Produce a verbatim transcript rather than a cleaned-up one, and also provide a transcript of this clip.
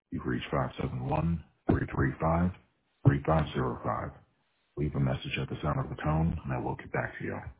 You've reached five seven one, three three five, three five zero five. Leave a message at the sound of the tone, and I will get back to you.